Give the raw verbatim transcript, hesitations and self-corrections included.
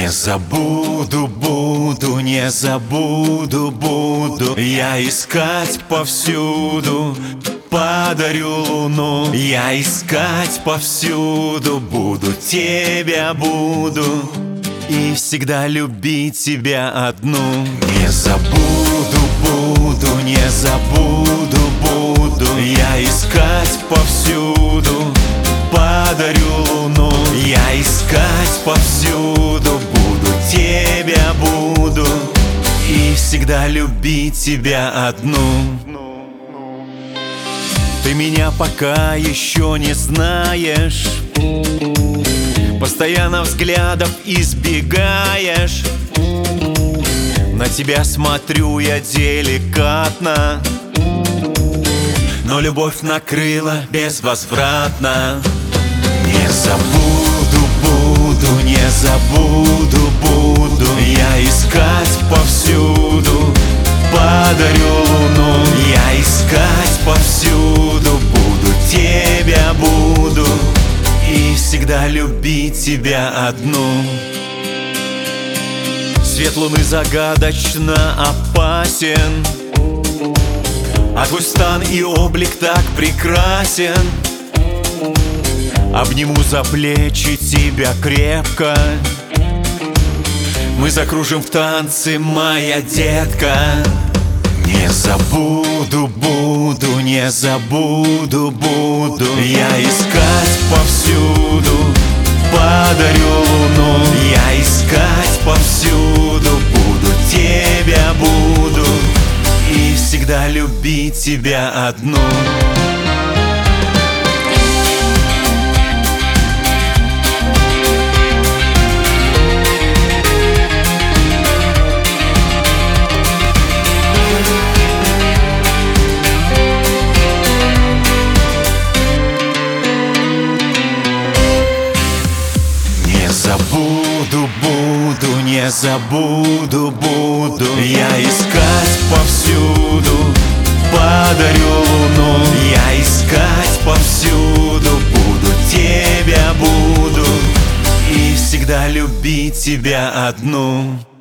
Не забуду, буду, не забуду, буду я искать повсюду, подарю луну. Я искать повсюду буду, тебя буду, и всегда любить тебя одну. Не забуду, буду, не забуду, буду я искать повсюду, подарю луну. Я искать повсюду буду, тебя буду, и всегда любить тебя одну. Ты меня пока еще не знаешь, постоянно взглядов избегаешь. На тебя смотрю я деликатно, но любовь накрыла безвозвратно. Не забуду, буду, не забуду, буду я искать повсюду, подарю луну. Я искать повсюду буду, тебя буду, и всегда любить тебя одну. Свет луны загадочно опасен, а твой стан и облик так прекрасен. Обниму за плечи тебя крепко, мы закружим в танце, моя детка. Не забуду, буду, не забуду, буду я искать повсюду, подарю луну. Я искать повсюду буду, тебя буду, и всегда любить тебя одну. Не забуду, буду, не забуду, буду я искать повсюду, подарю луну. Я искать повсюду буду, тебя буду, и всегда любить тебя одну.